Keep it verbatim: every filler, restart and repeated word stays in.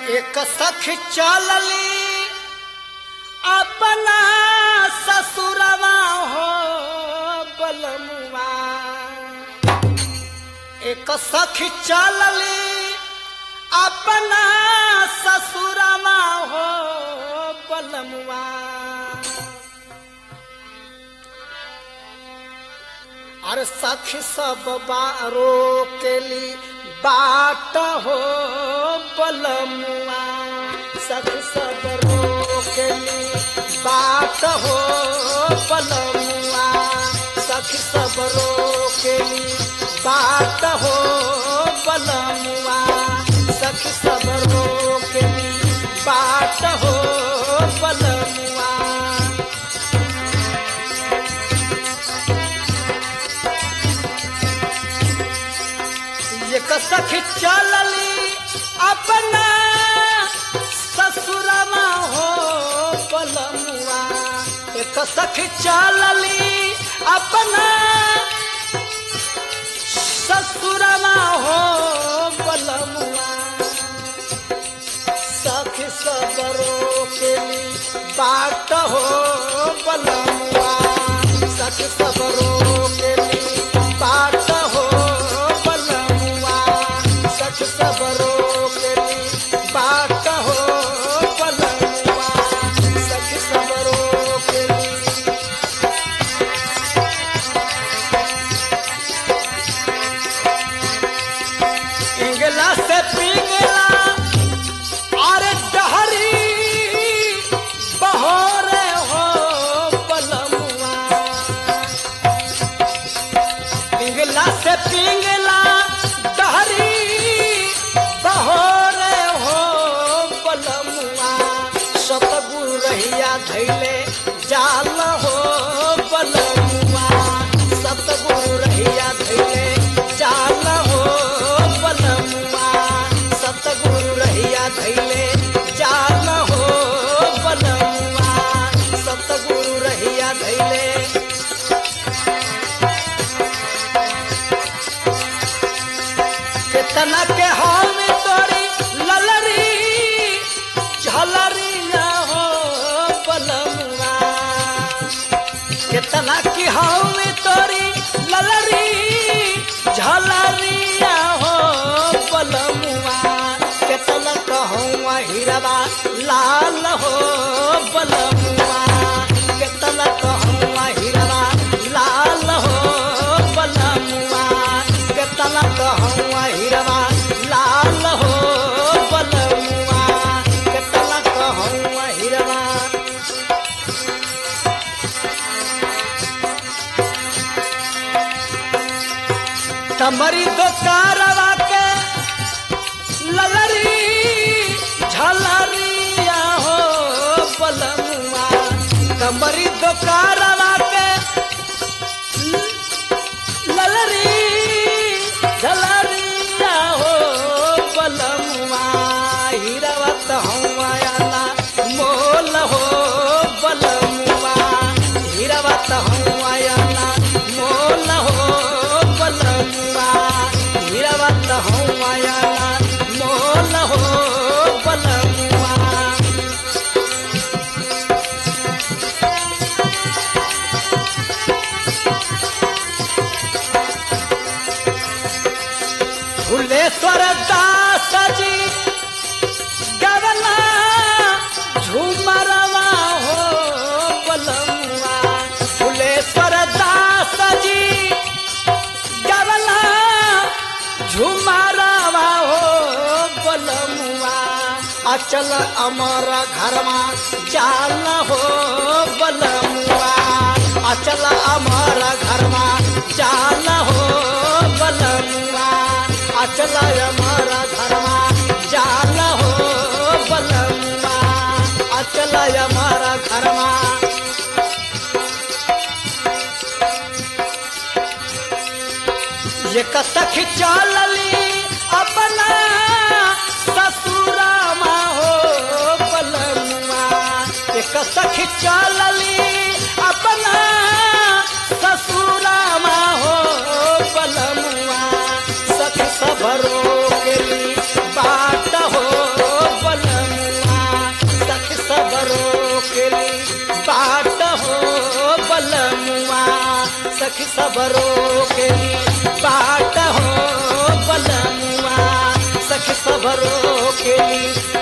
एक सखी चलली अपना ससुरवा हो बलमुआ। एक सखी चलली अपना ससुरवा हो बलमुआ। अरे सखी सब बारो के ली बाट हो बलमुआ। सखी सब रो के ली बाट हो बलमुआ। सखी सब रो के ली बाट हो बलमुआ। सखी सब रो के ली बाट हो बलमुआ। एक सखी चलली अपना ससुरवा हो बलमुआ। एक सखी चलली अपना ससुरवा हो बलमुआ। सखी सब रो के ली बाट हो बलमुआ। सखी सब रो के ली बाट हो बलमुआ। सखी सब रो के ली बाट हो बलमुआ। सखी सब रो के ली इंगला से पिंगला और डहरी बहोरे हो बलमुआ। पिंगला से पिंगला डहरी बहोरे हो बलमुआ। सतगुरु रहिया धैले जाल हो बलमुआ। सतगुरु रहिया धैले जाल हो बलमुआ। सतगुरु रहिया धैले जाल हो बलमुआ। सतगुरु रहिया धैले कितना के हाल में तोरी ललरी झलरिया हो बलमुआ। कितना की हाल में तोरी ललरी झलरिया हो बलमुआ। कितना कहूँ हीरवा लाल हो बलमुआ। कितना कहूँ हीरवा लाल हो बलमुआ। कितना कहूँ हीरवा लाल हो बलमुआ। कितना कहूँ हीरवा कमरी दो कारवा के ललरी झलरिया हो बलमुआ। कमरी दो कारवा के ललरी झलरिया हो बलमुआ। हीरवा तो हूँ आयाला मोल हो बलमुआ। हीरवा तो हूँ आयाला मोल हो बलमुआ। हीरवा तो हूँ आयाला मोल हो बलमुआ। फुलेश्वर दास जी गवला झूमरवा हो बलमुआ। फुलेश्वर दास जी गवला झूमरवा हो बलमुआ। अचल अमर घरमा जाल हो बलमुआ। अचल अमर घरमा जाल हो बलमुआ। अचल अमर घरमा जाल हो बलमुआ। अचल अमर घरमा एक सखी चलली अपना ससुरवा हो बलमुआ। एक सखी चलली अपना ससुरवा हो बलमुआ। सखी सब रो के ली बाट हो बल केली बाट हो बलमुआ सखी सबरो केली बाट हो बलमुआ सखी सबरो केली